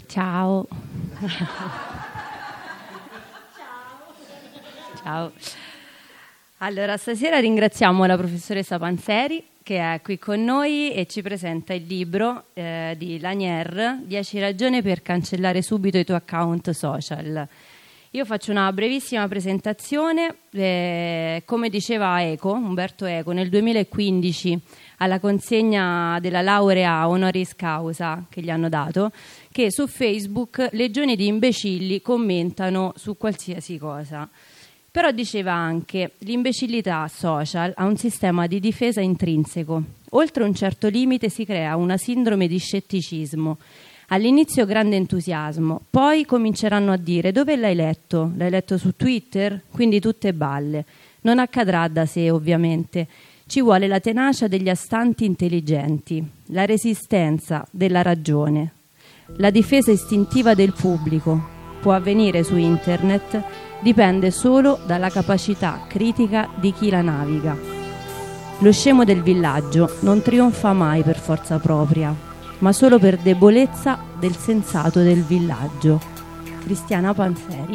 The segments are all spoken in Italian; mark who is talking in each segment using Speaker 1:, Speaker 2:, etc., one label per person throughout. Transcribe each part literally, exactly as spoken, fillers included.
Speaker 1: Ciao. Ciao. Allora, stasera ringraziamo la professoressa Panzeri che è qui con noi e ci presenta il libro eh, di Lanier, dieci ragioni per cancellare subito i tuoi account social. Io faccio una brevissima presentazione. Eh, come diceva Eco, Umberto Eco, nel duemilaquindici alla consegna della laurea honoris causa che gli hanno dato, che su Facebook legioni di imbecilli commentano su qualsiasi cosa. Però diceva anche: l'imbecillità social ha un sistema di difesa intrinseco. Oltre un certo limite si crea una sindrome di scetticismo. All'inizio grande entusiasmo, poi cominceranno a dire: dove l'hai letto? L'hai letto su Twitter? Quindi tutte balle. Non accadrà da sé, ovviamente. Ci vuole la tenacia degli astanti intelligenti, la resistenza della ragione, la difesa istintiva del pubblico. Può avvenire su internet, dipende solo dalla capacità critica di chi la naviga. Lo scemo del villaggio non trionfa mai per forza propria, ma solo per debolezza del sensato del villaggio. Cristiana Panzeri.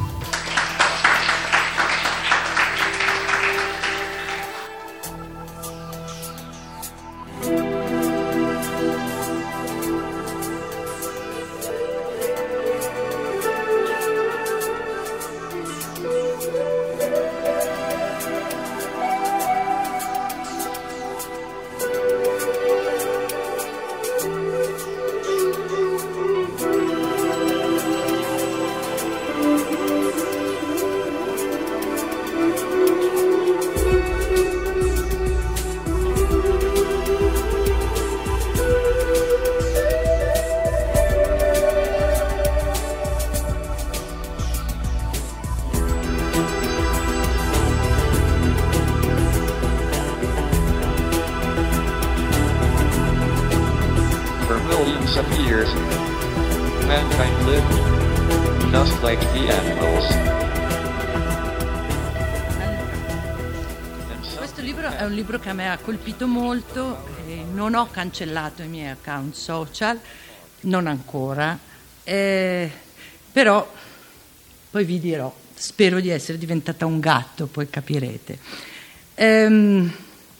Speaker 2: Che a me ha colpito molto. Eh, non ho cancellato i miei account social, non ancora, eh, però poi vi dirò, spero di essere diventata un gatto, poi capirete. Ehm,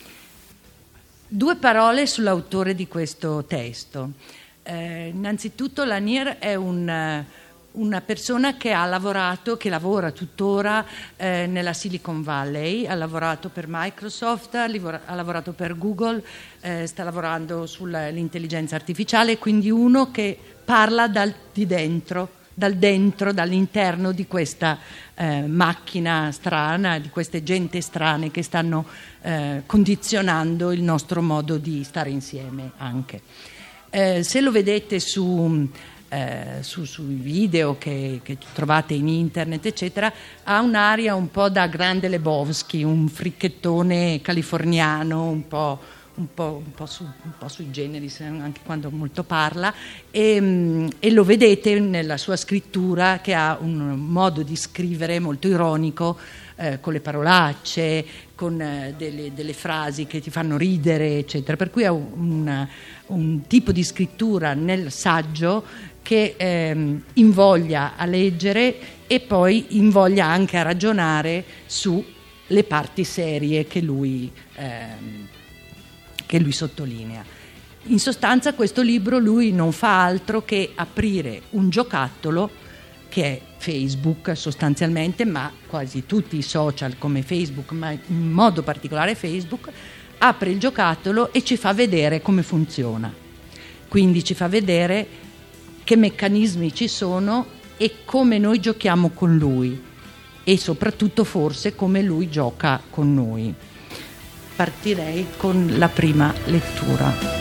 Speaker 2: due parole sull'autore di questo testo. Eh, innanzitutto Lanier è un una persona che ha lavorato, che lavora tuttora eh, nella Silicon Valley, ha lavorato per Microsoft, ha, livora, ha lavorato per Google, eh, sta lavorando sull'intelligenza artificiale, quindi uno che parla dal, di dentro, dal dentro, dall'interno di questa eh, macchina strana, di queste gente strane che stanno eh, condizionando il nostro modo di stare insieme anche. Eh, se lo vedete su... Eh, su, sui video che, che trovate in internet eccetera, ha un'aria un po' da Grande Lebowski, un fricchettone californiano, un po', un po', un po', su, un po' sui generi anche quando molto parla, e, e lo vedete nella sua scrittura che ha un modo di scrivere molto ironico, eh, con le parolacce, con eh, delle, delle frasi che ti fanno ridere eccetera, per cui ha un, un tipo di scrittura nel saggio che ehm, invoglia a leggere e poi invoglia anche a ragionare sulle parti serie che lui, ehm, che lui sottolinea. In sostanza questo libro lui non fa altro che aprire un giocattolo che è Facebook sostanzialmente, ma quasi tutti i social come Facebook, ma in modo particolare Facebook, apre il giocattolo e ci fa vedere come funziona. Quindi ci fa vedere che meccanismi ci sono e come noi giochiamo con lui e soprattutto forse come lui gioca con noi. Partirei con la prima lettura.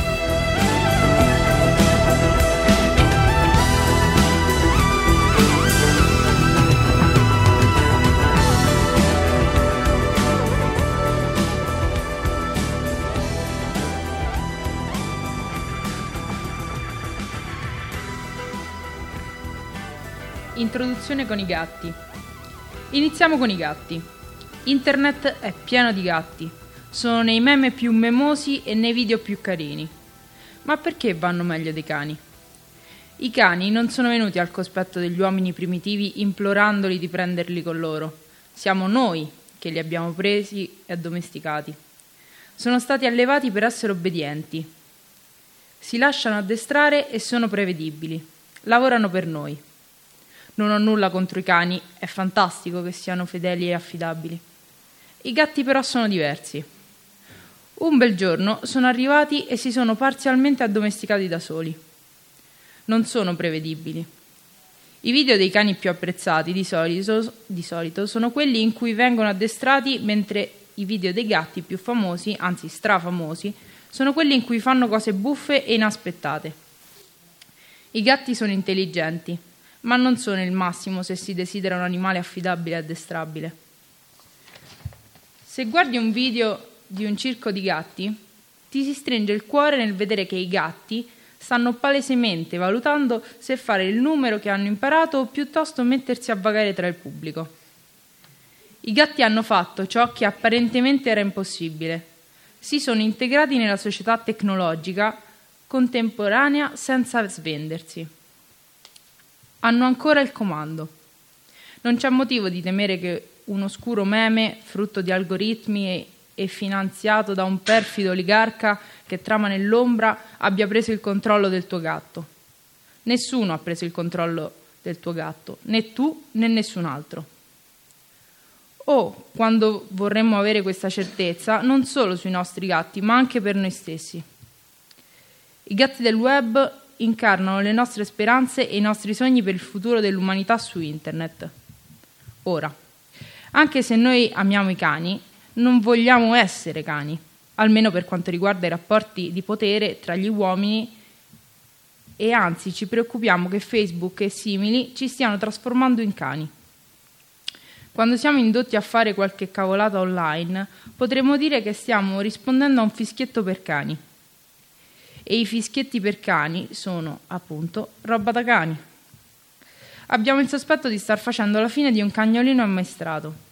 Speaker 3: Introduzione con i gatti. Iniziamo con i gatti. Internet è pieno di gatti. Sono nei meme più memosi e nei video più carini. Ma perché vanno meglio dei cani? I cani non sono venuti al cospetto degli uomini primitivi implorandoli di prenderli con loro. Siamo noi che li abbiamo presi e addomesticati. Sono stati allevati per essere obbedienti. Si lasciano addestrare e sono prevedibili. Lavorano per noi. Non ho nulla contro i cani, è fantastico che siano fedeli e affidabili. I gatti però sono diversi. Un bel giorno sono arrivati e si sono parzialmente addomesticati da soli. Non sono prevedibili. I video dei cani più apprezzati di solito, di solito sono quelli in cui vengono addestrati, mentre i video dei gatti più famosi, anzi strafamosi, sono quelli in cui fanno cose buffe e inaspettate. I gatti sono intelligenti, ma non sono il massimo se si desidera un animale affidabile e addestrabile. Se guardi un video di un circo di gatti, ti si stringe il cuore nel vedere che i gatti stanno palesemente valutando se fare il numero che hanno imparato o piuttosto mettersi a vagare tra il pubblico. I gatti hanno fatto ciò che apparentemente era impossibile. Si sono integrati nella società tecnologica contemporanea senza svendersi. Hanno ancora il comando. Non c'è motivo di temere che un oscuro meme, frutto di algoritmi e e finanziato da un perfido oligarca che trama nell'ombra, abbia preso il controllo del tuo gatto. Nessuno ha preso il controllo del tuo gatto, né tu né nessun altro. O, quando vorremmo avere questa certezza, non solo sui nostri gatti, ma anche per noi stessi. I gatti del web incarnano le nostre speranze e i nostri sogni per il futuro dell'umanità su internet. Ora, anche se noi amiamo i cani, non vogliamo essere cani, almeno per quanto riguarda i rapporti di potere tra gli uomini, e anzi ci preoccupiamo che Facebook e simili ci stiano trasformando in cani. Quando siamo indotti a fare qualche cavolata online, potremmo dire che stiamo rispondendo a un fischietto per cani. E i fischietti per cani sono, appunto, roba da cani. Abbiamo il sospetto di star facendo la fine di un cagnolino ammaestrato.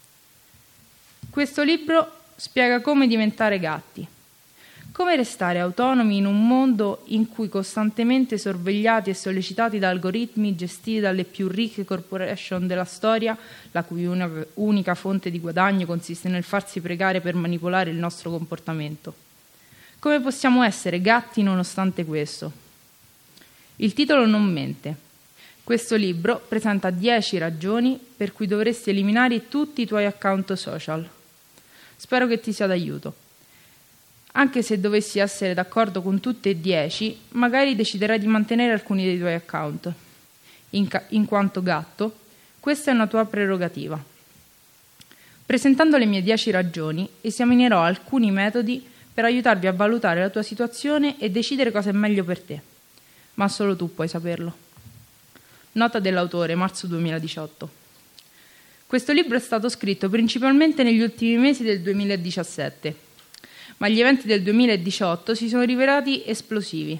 Speaker 3: Questo libro spiega come diventare gatti, come restare autonomi in un mondo in cui costantemente sorvegliati e sollecitati da algoritmi gestiti dalle più ricche corporation della storia, la cui una, unica fonte di guadagno consiste nel farsi pregare per manipolare il nostro comportamento. Come possiamo essere gatti nonostante questo? Il titolo non mente. Questo libro presenta dieci ragioni per cui dovresti eliminare tutti i tuoi account social. Spero che ti sia d'aiuto. Anche se dovessi essere d'accordo con tutte e dieci, magari deciderai di mantenere alcuni dei tuoi account. In, ca- in quanto gatto, questa è una tua prerogativa. Presentando le mie dieci ragioni, esaminerò alcuni metodi per aiutarvi a valutare la tua situazione e decidere cosa è meglio per te. Ma solo tu puoi saperlo. Nota dell'autore, marzo duemiladiciotto. Questo libro è stato scritto principalmente negli ultimi mesi del duemiladiciassette, ma gli eventi del duemiladiciotto si sono rivelati esplosivi.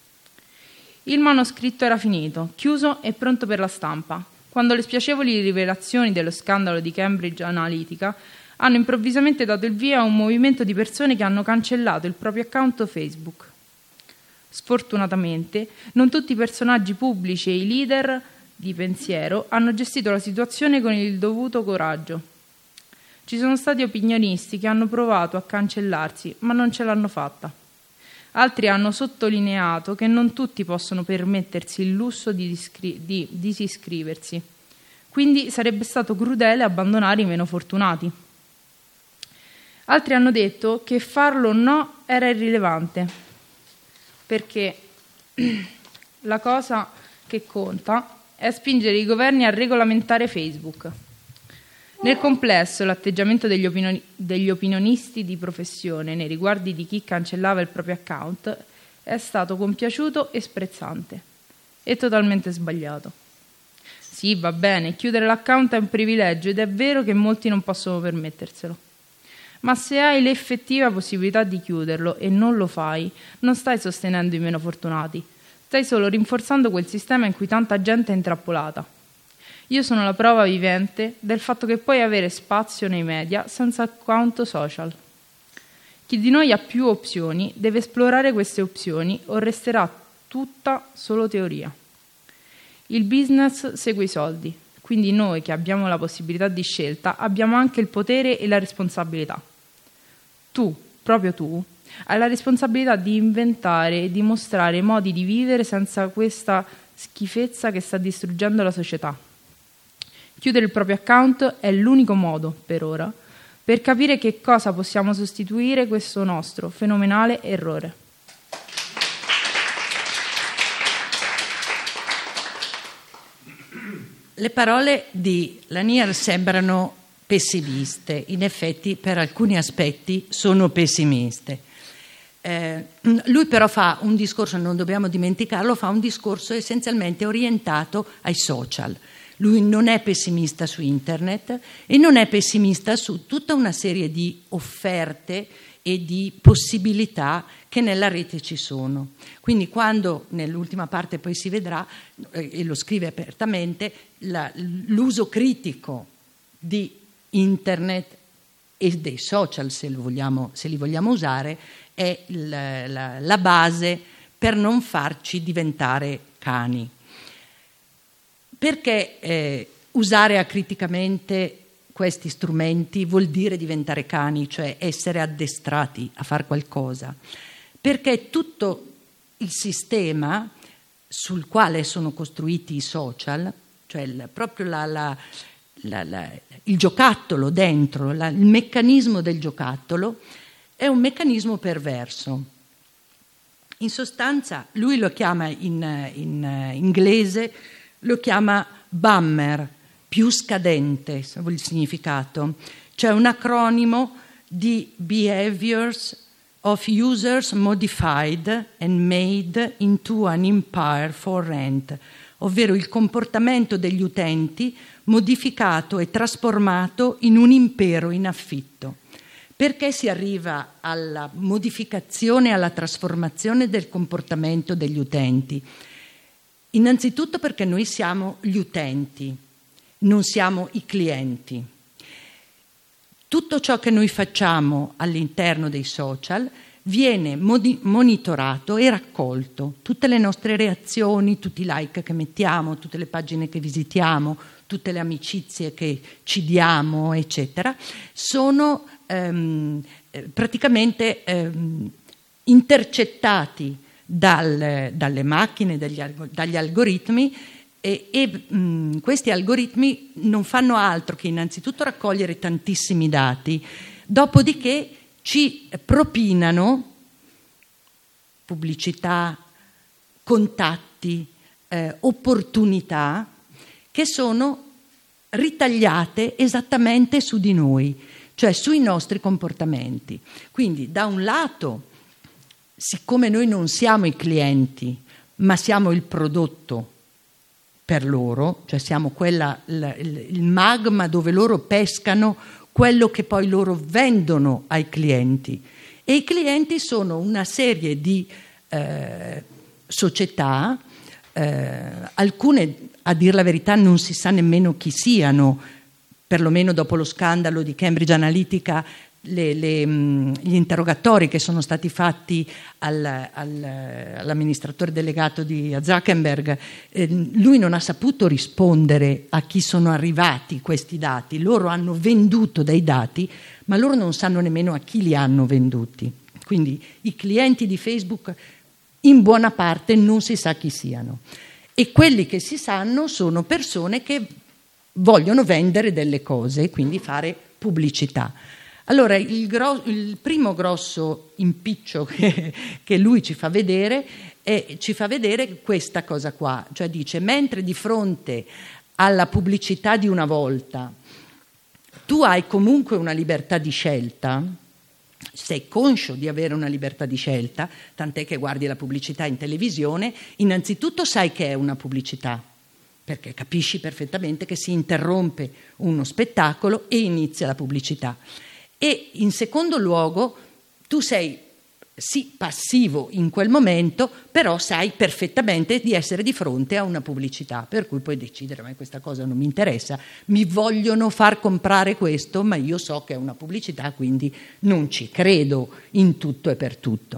Speaker 3: Il manoscritto era finito, chiuso e pronto per la stampa, quando le spiacevoli rivelazioni dello scandalo di Cambridge Analytica hanno improvvisamente dato il via a un movimento di persone che hanno cancellato il proprio account Facebook. Sfortunatamente, non tutti i personaggi pubblici e i leader di pensiero hanno gestito la situazione con il dovuto coraggio. Ci sono stati opinionisti che hanno provato a cancellarsi, ma non ce l'hanno fatta. Altri hanno sottolineato che non tutti possono permettersi il lusso di, discri- di disiscriversi, quindi sarebbe stato crudele abbandonare i meno fortunati. Altri hanno detto che farlo o no era irrilevante, perché la cosa che conta è spingere i governi a regolamentare Facebook. Nel complesso, l'atteggiamento degli, opinioni- degli opinionisti di professione nei riguardi di chi cancellava il proprio account è stato compiaciuto e sprezzante e totalmente sbagliato. Sì, va bene, chiudere l'account è un privilegio ed è vero che molti non possono permetterselo. Ma se hai l'effettiva possibilità di chiuderlo e non lo fai, non stai sostenendo i meno fortunati. Stai solo rinforzando quel sistema in cui tanta gente è intrappolata. Io sono la prova vivente del fatto che puoi avere spazio nei media senza account social. Chi di noi ha più opzioni deve esplorare queste opzioni o resterà tutta solo teoria. Il business segue i soldi, quindi noi che abbiamo la possibilità di scelta abbiamo anche il potere e la responsabilità. Tu, proprio tu, hai la responsabilità di inventare e di mostrare modi di vivere senza questa schifezza che sta distruggendo la società. Chiudere il proprio account è l'unico modo, per ora, per capire che cosa possiamo sostituire questo nostro fenomenale errore.
Speaker 2: Le parole di Lanier sembrano pessimiste, in effetti per alcuni aspetti sono pessimiste. Eh, lui però fa un discorso, non dobbiamo dimenticarlo, fa un discorso essenzialmente orientato ai social. Lui non è pessimista su internet e non è pessimista su tutta una serie di offerte e di possibilità che nella rete ci sono. Quindi quando, nell'ultima parte poi si vedrà, eh, e lo scrive apertamente, la, l'uso critico di internet e dei social, se, lo vogliamo, se li vogliamo usare, è la, la, la base per non farci diventare cani. Perché eh, usare acriticamente questi strumenti vuol dire diventare cani, cioè essere addestrati a fare qualcosa? Perché tutto il sistema sul quale sono costruiti i social, cioè il, proprio la, la, la, la, il giocattolo dentro, la, il meccanismo del giocattolo, è un meccanismo perverso. In sostanza, lui lo chiama in, in inglese, lo chiama bummer, più scadente, il significato. C'è un acronimo di Behaviors of Users Modified and Made into an Empire for Rent, ovvero il comportamento degli utenti modificato e trasformato in un impero in affitto. Perché si arriva alla modificazione e alla trasformazione del comportamento degli utenti? Innanzitutto perché noi siamo gli utenti, non siamo i clienti. Tutto ciò che noi facciamo all'interno dei social viene modi- monitorato e raccolto. Tutte le nostre reazioni, tutti i like che mettiamo, tutte le pagine che visitiamo, tutte le amicizie che ci diamo, eccetera, sono ehm, praticamente ehm, intercettati dal, dalle macchine, dagli, dagli algoritmi e, e mh, questi algoritmi non fanno altro che innanzitutto raccogliere tantissimi dati, dopodiché ci propinano pubblicità, contatti, eh, opportunità che sono ritagliate esattamente su di noi, cioè sui nostri comportamenti. Quindi da un lato, siccome noi non siamo i clienti, ma siamo il prodotto per loro, cioè siamo quella, il, il magma dove loro pescano quello che poi loro vendono ai clienti. E i clienti sono una serie di eh, società, eh, alcune, a dir la verità, non si sa nemmeno chi siano, perlomeno dopo lo scandalo di Cambridge Analytica. Le, le, gli interrogatori che sono stati fatti al, al, all'amministratore delegato di Zuckerberg, eh, lui non ha saputo rispondere a chi sono arrivati questi dati. Loro hanno venduto dei dati, ma loro non sanno nemmeno a chi li hanno venduti. Quindi i clienti di Facebook in buona parte non si sa chi siano, e quelli che si sanno sono persone che vogliono vendere delle cose, quindi fare pubblicità. Allora, il, gro- il primo grosso impiccio che, che lui ci fa vedere è, ci fa vedere questa cosa qua, cioè dice, mentre di fronte alla pubblicità di una volta tu hai comunque una libertà di scelta, sei conscio di avere una libertà di scelta, tant'è che guardi la pubblicità in televisione, innanzitutto sai che è una pubblicità, perché capisci perfettamente che si interrompe uno spettacolo e inizia la pubblicità. E in secondo luogo tu sei sì passivo in quel momento, però sai perfettamente di essere di fronte a una pubblicità, per cui puoi decidere, ma questa cosa non mi interessa, mi vogliono far comprare questo, ma io so che è una pubblicità, quindi non ci credo in tutto e per tutto.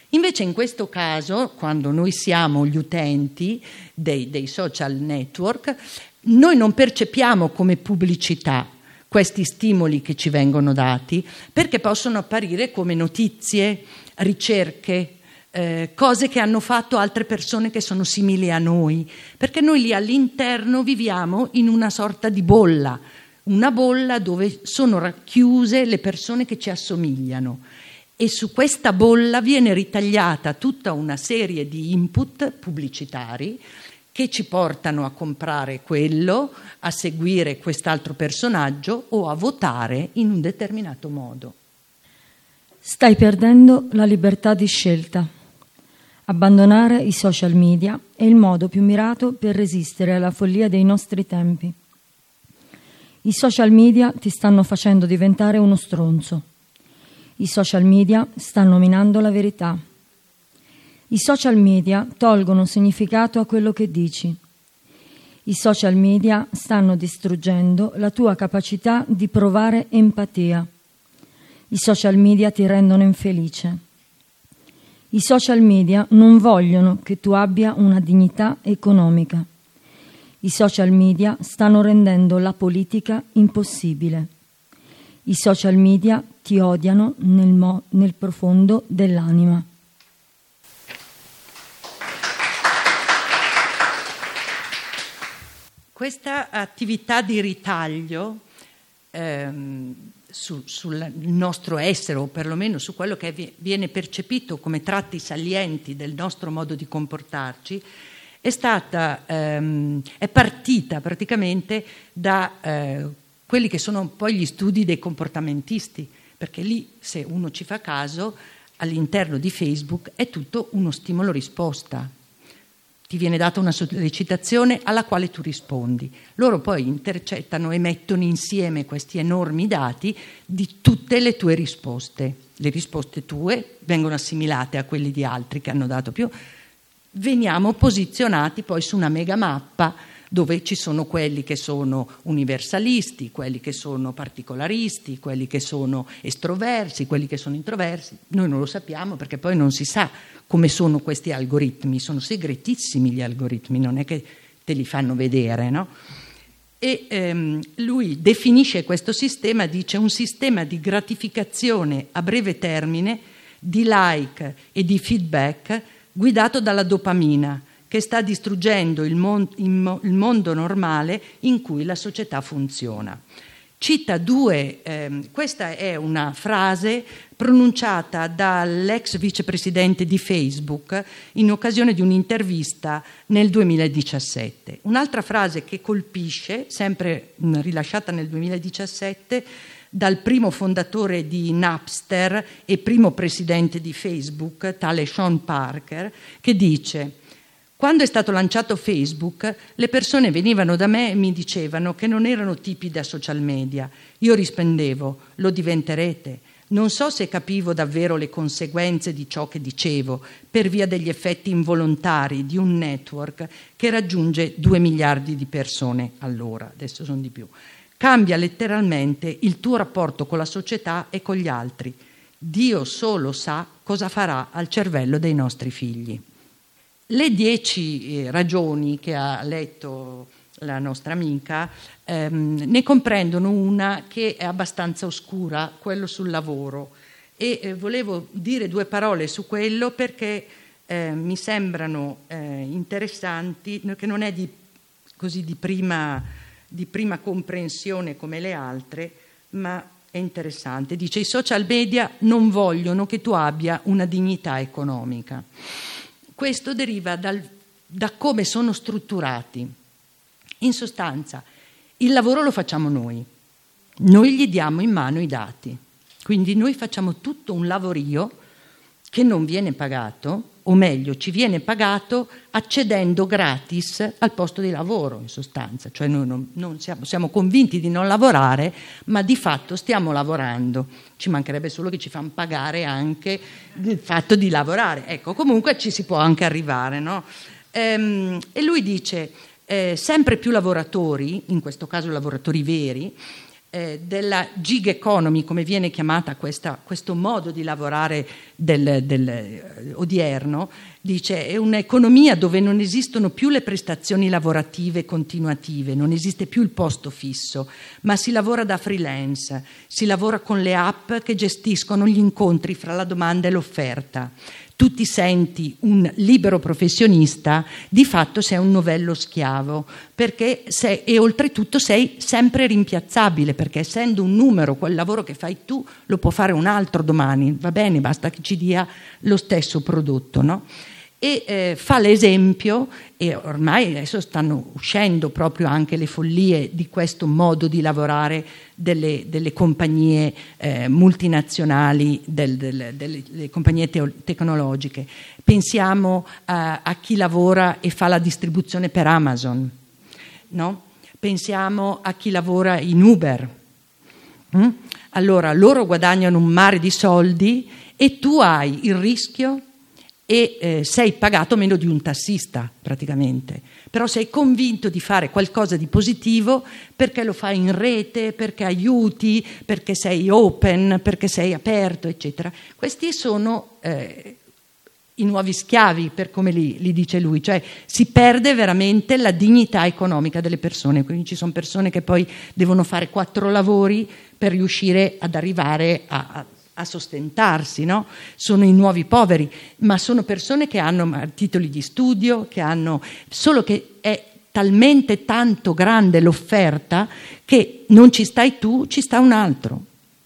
Speaker 2: Invece in questo caso, quando noi siamo gli utenti dei, dei social network, noi non percepiamo come pubblicità questi stimoli che ci vengono dati, perché possono apparire come notizie, ricerche, eh, cose che hanno fatto altre persone che sono simili a noi, perché noi lì all'interno viviamo in una sorta di bolla, una bolla dove sono racchiuse le persone che ci assomigliano. E su questa bolla viene ritagliata tutta una serie di input pubblicitari che ci portano a comprare quello, a seguire quest'altro personaggio o a votare in un determinato modo.
Speaker 4: Stai perdendo la libertà di scelta. Abbandonare i social media è il modo più mirato per resistere alla follia dei nostri tempi. I social media ti stanno facendo diventare uno stronzo. I social media stanno minando la verità. I social media tolgono significato a quello che dici. I social media stanno distruggendo la tua capacità di provare empatia. I social media ti rendono infelice. I social media non vogliono che tu abbia una dignità economica. I social media stanno rendendo la politica impossibile. I social media ti odiano nel, mo- nel profondo dell'anima.
Speaker 2: Questa attività di ritaglio ehm, su, sul nostro essere, o perlomeno su quello che viene percepito come tratti salienti del nostro modo di comportarci, è stata ehm, è partita praticamente da eh, quelli che sono poi gli studi dei comportamentisti, perché lì, se uno ci fa caso, all'interno di Facebook è tutto uno stimolo-risposta. Ti viene data una sollecitazione alla quale tu rispondi. Loro poi intercettano e mettono insieme questi enormi dati di tutte le tue risposte. Le risposte tue vengono assimilate a quelli di altri che hanno dato più. Veniamo posizionati poi su una mega mappa dove ci sono quelli che sono universalisti, quelli che sono particolaristi, quelli che sono estroversi, quelli che sono introversi. Noi non lo sappiamo perché poi non si sa come sono questi algoritmi, sono segretissimi gli algoritmi, non è che te li fanno vedere, no? E ehm, lui definisce questo sistema, dice un sistema di gratificazione a breve termine, di like e di feedback guidato dalla dopamina, che sta distruggendo il, mon- il mondo normale in cui la società funziona. Cita due, ehm, questa è una frase pronunciata dall'ex vicepresidente di Facebook in occasione di un'intervista nel duemiladiciassette. Un'altra frase che colpisce, sempre mh, rilasciata nel duemiladiciassette, dal primo fondatore di Napster e primo presidente di Facebook, tale Sean Parker, che dice: quando è stato lanciato Facebook, le persone venivano da me e mi dicevano che non erano tipi da social media. Io rispondevo: lo diventerete. Non so se capivo davvero le conseguenze di ciò che dicevo per via degli effetti involontari di un network che raggiunge due miliardi di persone all'ora. Adesso sono di più. Cambia letteralmente il tuo rapporto con la società e con gli altri. Dio solo sa cosa farà al cervello dei nostri figli. Le dieci ragioni che ha letto la nostra amica ehm, ne comprendono una che è abbastanza oscura, quello sul lavoro, e eh, volevo dire due parole su quello perché eh, mi sembrano eh, interessanti, che non è di, così di prima, di prima comprensione come le altre, ma è interessante. Dice: i social media non vogliono che tu abbia una dignità economica. Questo deriva dal, da come sono strutturati. In sostanza, il lavoro lo facciamo noi, noi gli diamo in mano i dati, quindi noi facciamo tutto un lavorio che non viene pagato, o meglio ci viene pagato accedendo gratis al posto di lavoro, in sostanza. Cioè noi non, non siamo, siamo convinti di non lavorare, ma di fatto stiamo lavorando. Ci mancherebbe solo che ci fanno pagare anche il fatto di lavorare. Ecco, comunque ci si può anche arrivare, no? Ehm, e lui dice: eh, sempre più lavoratori, in questo caso lavoratori veri, eh, della gig economy, come viene chiamata questa, questo modo di lavorare del, del eh, odierno, dice è un'economia dove non esistono più le prestazioni lavorative continuative, non esiste più il posto fisso, ma si lavora da freelance, si lavora con le app che gestiscono gli incontri fra la domanda e l'offerta. Tu ti senti un libero professionista, di fatto sei un novello schiavo, perché sei, e oltretutto sei sempre rimpiazzabile, perché essendo un numero, quel lavoro che fai tu lo può fare un altro domani, va bene, basta che ci dia lo stesso prodotto, no? E eh, fa l'esempio, e ormai adesso stanno uscendo proprio anche le follie di questo modo di lavorare delle, delle compagnie eh, multinazionali, del, del, delle, delle compagnie teo- tecnologiche. Pensiamo a, a chi lavora e fa la distribuzione per Amazon, no? Pensiamo a chi lavora in Uber. Mm? Allora loro guadagnano un mare di soldi e tu hai il rischio e eh, sei pagato meno di un tassista praticamente, però sei convinto di fare qualcosa di positivo perché lo fai in rete, perché aiuti, perché sei open, perché sei aperto, eccetera. Questi sono eh, i nuovi schiavi, per come li, li dice lui, cioè si perde veramente la dignità economica delle persone, quindi ci sono persone che poi devono fare quattro lavori per riuscire ad arrivare a, a a sostentarsi, no? Sono i nuovi poveri, ma sono persone che hanno titoli di studio, che hanno, solo che è talmente tanto grande l'offerta che non ci stai tu, ci sta un altro.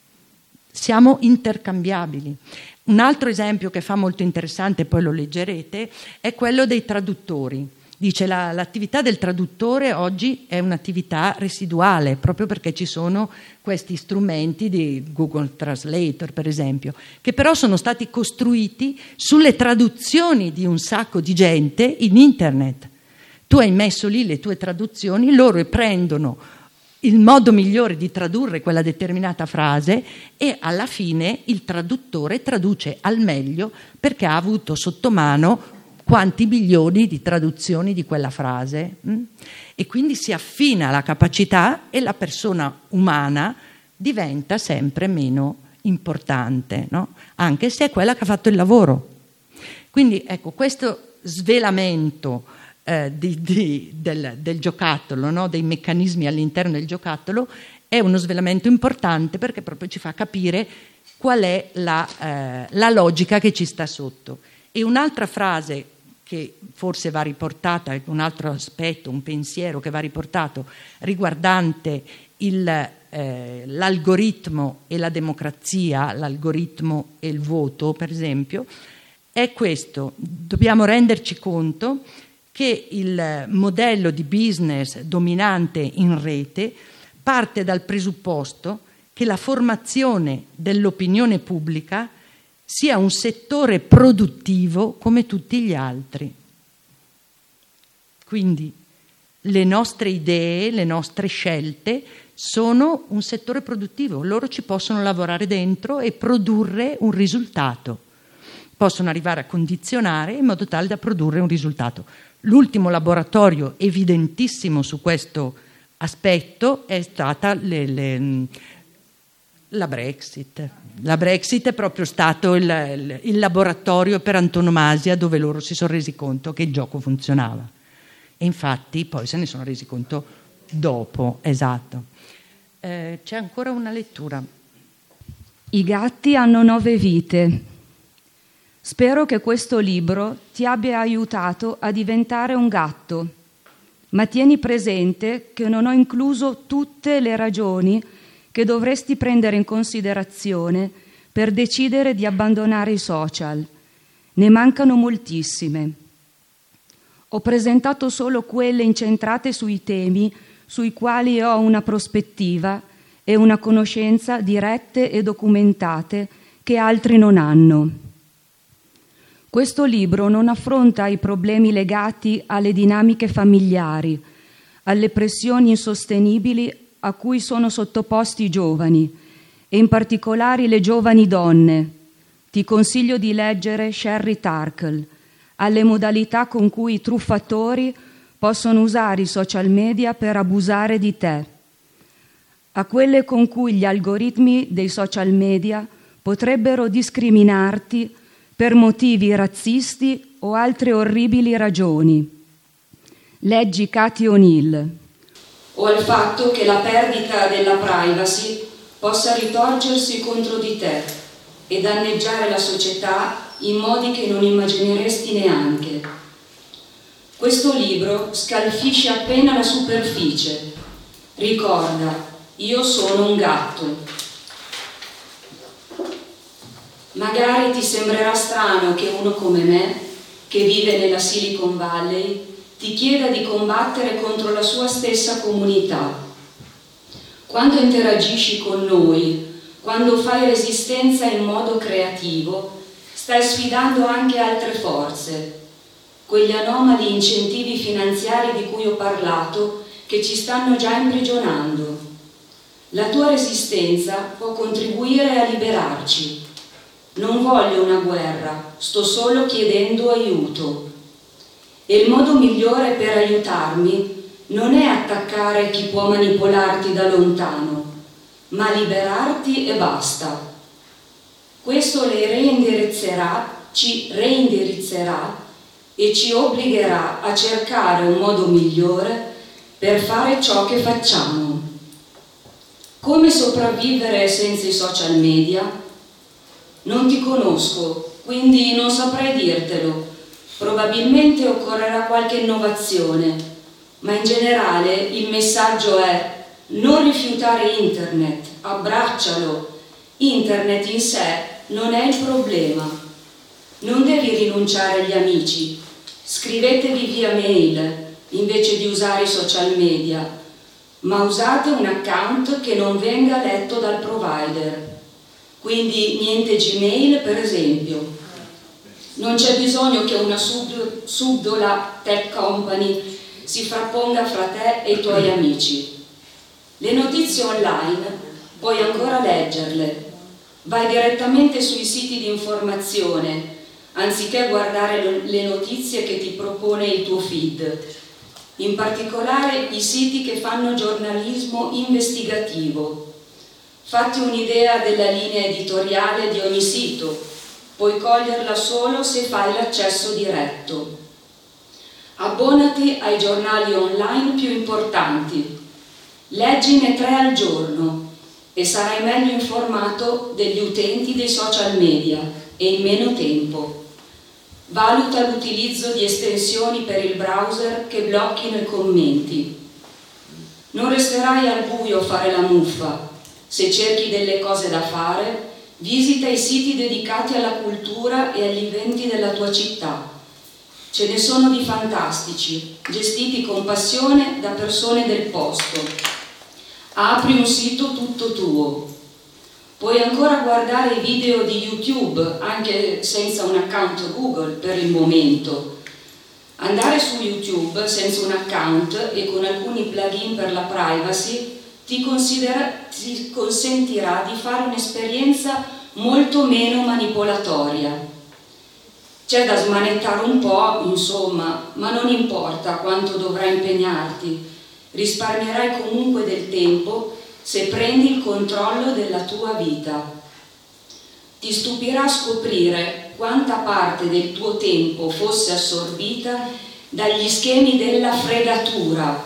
Speaker 2: Siamo intercambiabili. Un altro esempio che fa molto interessante, poi lo leggerete, è quello dei traduttori. Dice la, l'attività del traduttore oggi è un'attività residuale, proprio perché ci sono questi strumenti di Google Translator, per esempio, che però sono stati costruiti sulle traduzioni di un sacco di gente in internet. Tu hai messo lì le tue traduzioni, loro prendono il modo migliore di tradurre quella determinata frase e alla fine il traduttore traduce al meglio perché ha avuto sotto mano quanti milioni di traduzioni di quella frase, mh? E quindi si affina la capacità e la persona umana diventa sempre meno importante, no? Anche se è quella che ha fatto il lavoro. Quindi ecco, questo svelamento eh, di, di, del, del giocattolo, no? Dei meccanismi all'interno del giocattolo è uno svelamento importante perché proprio ci fa capire qual è la, eh, la logica che ci sta sotto. E un'altra frase che forse va riportata, un altro aspetto, un pensiero che va riportato riguardante il, eh, l'algoritmo e la democrazia, l'algoritmo e il voto, per esempio, è questo. Dobbiamo renderci conto che il modello di business dominante in rete parte dal presupposto che la formazione dell'opinione pubblica sia un settore produttivo come tutti gli altri. Quindi le nostre idee, le nostre scelte sono un settore produttivo, loro ci possono lavorare dentro e produrre un risultato, possono arrivare a condizionare in modo tale da produrre un risultato. L'ultimo laboratorio evidentissimo su questo aspetto è stata le, le, la Brexit. La Brexit è proprio stato il, il, il laboratorio per antonomasia dove loro si sono resi conto che il gioco funzionava. E infatti poi se ne sono resi conto dopo, esatto. Eh, c'è ancora una lettura.
Speaker 5: I gatti hanno nove vite. Spero che questo libro ti abbia aiutato a diventare un gatto, ma tieni presente che non ho incluso tutte le ragioni che dovresti prendere in considerazione per decidere di abbandonare i social. Ne mancano moltissime. Ho presentato solo quelle incentrate sui temi sui quali ho una prospettiva e una conoscenza dirette e documentate che altri non hanno. Questo libro non affronta i problemi legati alle dinamiche familiari, alle pressioni insostenibili a cui sono sottoposti i giovani, e in particolare le giovani donne. Ti consiglio di leggere Sherry Turkle, alle modalità con cui i truffatori possono usare i social media per abusare di te. a quelle con cui gli algoritmi dei social media potrebbero discriminarti per motivi razzisti o altre orribili ragioni. Leggi Cathy O'Neill.
Speaker 6: O al fatto che la perdita della privacy possa ritorcersi contro di te e danneggiare la società in modi che non immagineresti neanche. Questo libro scalfisce appena la superficie. Ricorda, io sono un gatto. Magari ti sembrerà strano che uno come me, che vive nella Silicon Valley, ti chieda di combattere contro la sua stessa comunità. Quando interagisci con noi, quando fai resistenza in modo creativo, stai sfidando anche altre forze, quegli anomali incentivi finanziari di cui ho parlato che ci stanno già imprigionando. La tua resistenza può contribuire a liberarci. Non voglio una guerra, sto solo chiedendo aiuto. E il modo migliore per aiutarmi non è attaccare chi può manipolarti da lontano, ma liberarti e basta. Questo le reindirizzerà, ci reindirizzerà e ci obbligherà a cercare un modo migliore per fare ciò che facciamo. Come sopravvivere senza i social media? Non ti conosco, quindi non saprei dirtelo. Probabilmente occorrerà qualche innovazione, ma in generale il messaggio è: non rifiutare internet, abbraccialo. Internet in sé non è il problema. Non devi rinunciare agli amici. Scrivetevi via mail invece di usare i social media, ma usate un account che non venga letto dal provider. Quindi niente Gmail, per esempio. Non c'è bisogno che una sub, subdola tech company si frapponga fra te e i tuoi amici. Le notizie online puoi ancora leggerle. Vai direttamente sui siti di informazione, anziché guardare le notizie che ti propone il tuo feed. In particolare i siti che fanno giornalismo investigativo. Fatti un'idea della linea editoriale di ogni sito. Puoi coglierla solo se fai l'accesso diretto. Abbonati ai giornali online più importanti. Leggine tre al giorno e sarai meglio informato degli utenti dei social media e in meno tempo. Valuta l'utilizzo di estensioni per il browser che blocchino i commenti. Non resterai al buio a fare la muffa. Se cerchi delle cose da fare, visita i siti dedicati alla cultura e agli eventi della tua città. Ce ne sono di fantastici, gestiti con passione da persone del posto. Apri un sito tutto tuo. Puoi ancora guardare i video di YouTube, anche senza un account Google per il momento. Andare su YouTube senza un account e con alcuni plugin per la privacy ti, ti consentirà di fare un'esperienza molto meno manipolatoria. C'è da smanettare un po', insomma, ma non importa quanto dovrai impegnarti, risparmierai comunque del tempo se prendi il controllo della tua vita. Ti stupirà scoprire quanta parte del tuo tempo fosse assorbita dagli schemi della fregatura.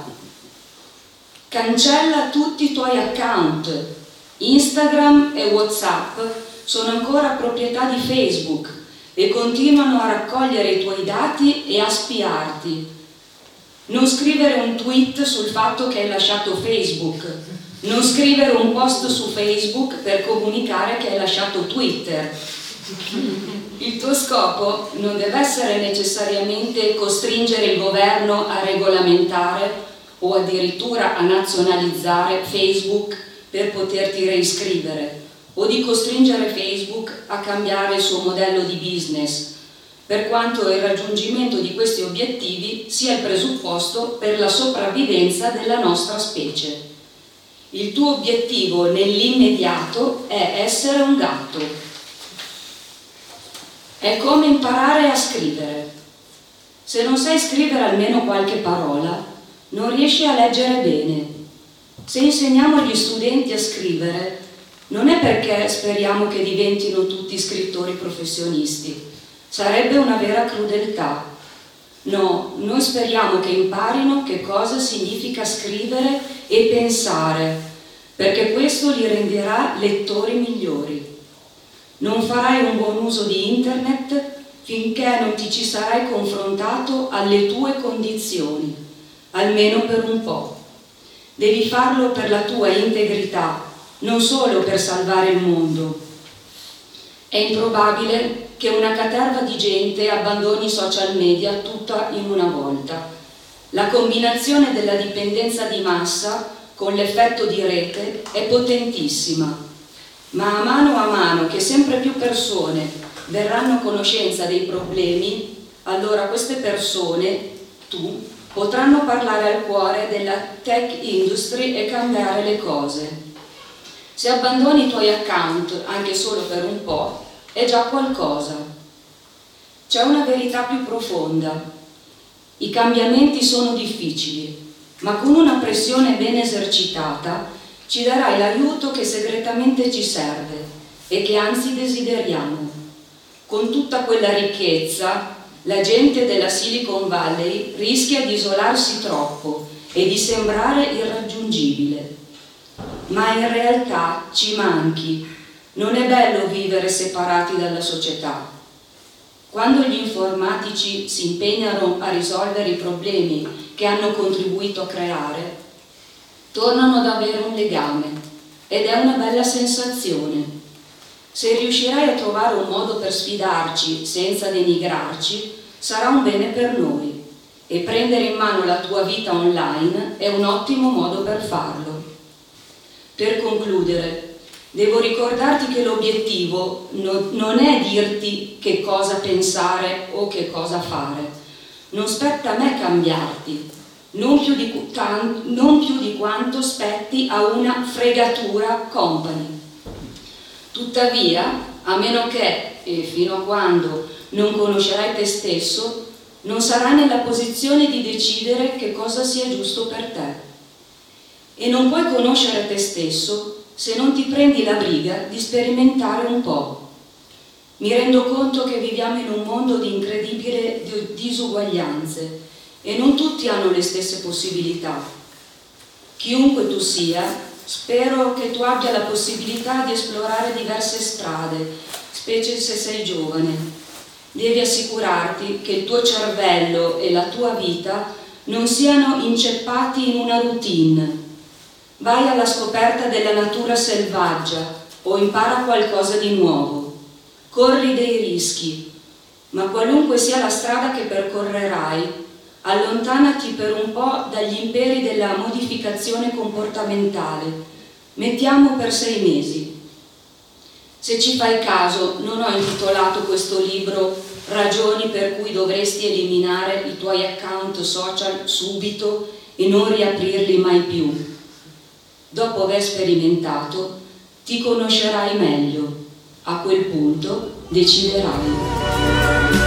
Speaker 6: Cancella tutti i tuoi account. Instagram e WhatsApp sono ancora proprietà di Facebook e continuano a raccogliere i tuoi dati e a spiarti. Non scrivere un tweet sul fatto che hai lasciato Facebook. Non scrivere un post su Facebook per comunicare che hai lasciato Twitter. Il tuo scopo non deve essere necessariamente costringere il governo a regolamentare o addirittura a nazionalizzare Facebook per poterti reiscrivere, o di costringere Facebook a cambiare il suo modello di business, per quanto il raggiungimento di questi obiettivi sia il presupposto per la sopravvivenza della nostra specie. Il tuo obiettivo nell'immediato è essere un gatto. È come imparare a scrivere. Se non sai scrivere almeno qualche parola, non riesci a leggere bene. Se insegniamo agli studenti a scrivere, non è perché speriamo che diventino tutti scrittori professionisti. Sarebbe una vera crudeltà. No, noi speriamo che imparino che cosa significa scrivere e pensare, perché questo li renderà lettori migliori. Non farai un buon uso di internet finché non ti ci sarai confrontato alle tue condizioni, almeno per un po'. Devi farlo per la tua integrità, non solo per salvare il mondo. È improbabile che una caterva di gente abbandoni i social media tutta in una volta. La combinazione della dipendenza di massa con l'effetto di rete è potentissima, ma a mano a mano che sempre più persone verranno a conoscenza dei problemi, allora queste persone, tu, potranno parlare al cuore della tech industry e cambiare le cose. Se abbandoni i tuoi account anche solo per un po', è già qualcosa. C'è una verità più profonda. I cambiamenti sono difficili, ma con una pressione ben esercitata ci darai l'aiuto che segretamente ci serve e che anzi desideriamo. Con tutta quella ricchezza, la gente della Silicon Valley rischia di isolarsi troppo e di sembrare irraggiungibile. Ma in realtà ci manchi. Non è bello vivere separati dalla società. Quando gli informatici si impegnano a risolvere i problemi che hanno contribuito a creare, tornano ad avere un legame ed è una bella sensazione. Se riuscirai a trovare un modo per sfidarci senza denigrarci, sarà un bene per noi e prendere in mano la tua vita online è un ottimo modo per farlo. Per concludere, devo ricordarti che l'obiettivo no, non è dirti che cosa pensare o che cosa fare. Non spetta a me cambiarti, non più di, tan, non più di quanto spetti a una fregatura company. Tuttavia, a meno che, e fino a quando non conoscerai te stesso, non sarai nella posizione di decidere che cosa sia giusto per te. E non puoi conoscere te stesso se non ti prendi la briga di sperimentare un po'. Mi rendo conto che viviamo in un mondo di incredibili disuguaglianze e non tutti hanno le stesse possibilità. Chiunque tu sia, spero che tu abbia la possibilità di esplorare diverse strade, specie se sei giovane. Devi assicurarti che il tuo cervello e la tua vita non siano inceppati in una routine. Vai alla scoperta della natura selvaggia o impara qualcosa di nuovo. Corri dei rischi, ma qualunque sia la strada che percorrerai, allontanati per un po' dagli imperi della modificazione comportamentale. Mettiamo per sei mesi. Se ci fai caso, non ho intitolato questo libro Ragioni per cui dovresti eliminare i tuoi account social subito e non riaprirli mai più. Dopo aver sperimentato, ti conoscerai meglio. A quel punto deciderai.